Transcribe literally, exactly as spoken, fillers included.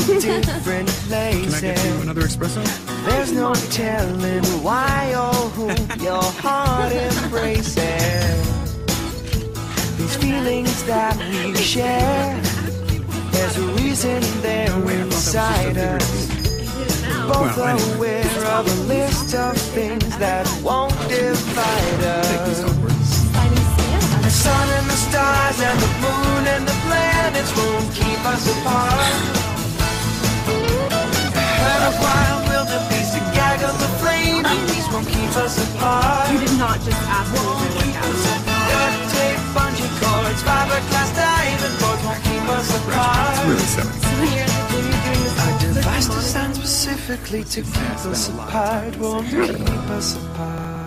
different places. Can I get you another espresso? There's no telling why or who your heart embraces. These feelings that we share, there's a reason they're inside us. Both Well, anyway. aware of a list of things that won't divide us. The sun and the stars and the moon and the planets won't keep us apart. And a wild wildebeest, a gaggle of flaming bees won't keep us apart. You did not just ask me to Won't work keep out. us apart. Duct tape, bungee cords, fiberglass diving boards won't keep us apart. It's really silly. So when you're at the gym, you're doing this A whole device thing. designed specifically to keep us apart won't keep us apart.